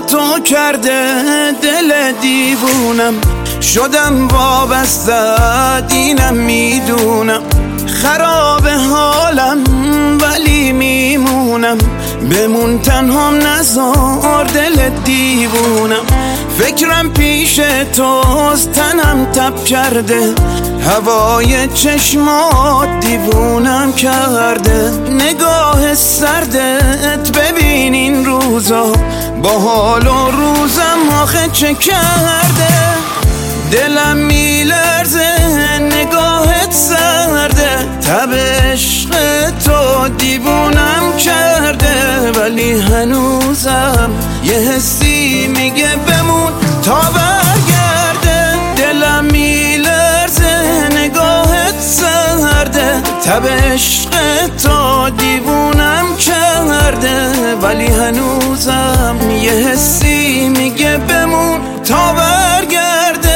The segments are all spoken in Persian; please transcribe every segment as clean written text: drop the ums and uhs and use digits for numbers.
تو کرده دل دیوونم، شدم وابسته دینم میدونم، خراب حالم ولی میمونم، بمون تنهام نذار دل دیوونم. فکرم پیش توست تنم تب کرده، هوای چشمات دیوونم کرده، نگاه سردت ببین این روزا با حال و روزم آخه چه کرده. دلم میلرزه نگاهت سرده، تب عشق تو دیوونم کرده، ولی هنوزم یه حسی میگه بمون تا برگرده. دلم میلرزه نگاهت سرده، تب عشق تو دیوونم کرده، ولی هنوزم یه حسی میگه بمون تا برگرده.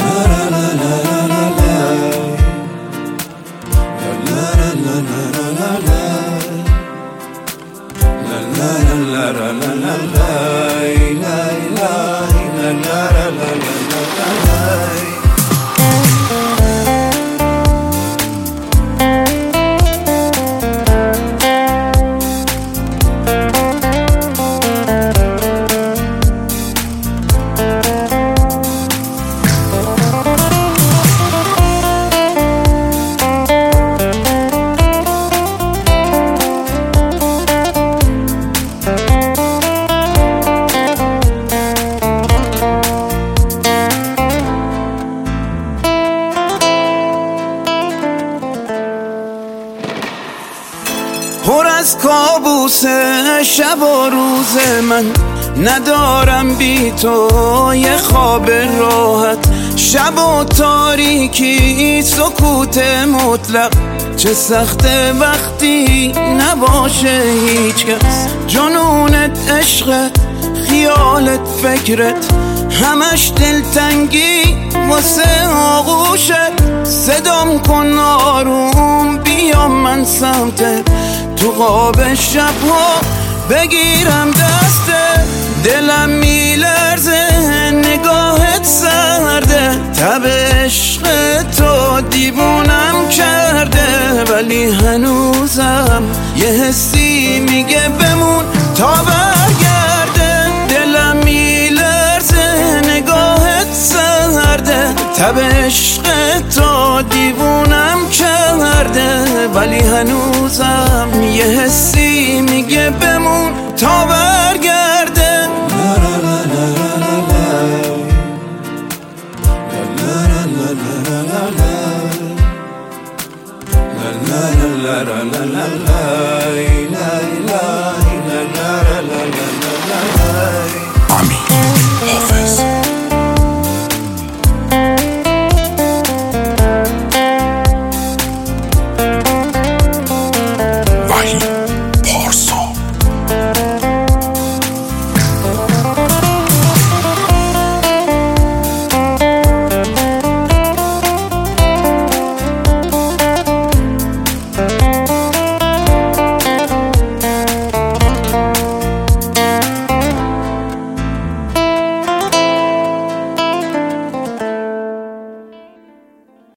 پر از کابوس شب و روز من، ندارم بی تو یه خواب راحت. شب و تاریکی سکوت مطلق، چه سخته وقتی نباشه هیچ کس. جنونت عشقت، خیالت فکرت، همش دلتنگی واسه آغوشت. صدام کن آروم بیام من سمتت، تو قاب شبها بگیرم دسته. دلم میلرزه نگاهت سرده، تب عشق تو دیوونم کرده، ولی هنوزم یه حسی میگه بمون تا برگرده. دلم میلرزه نگاهت سرده، تب عشق تو دیوونم کرده، ولی هنوزم یه حسی میگه بمون تا برگرده. امین حافظ. وحید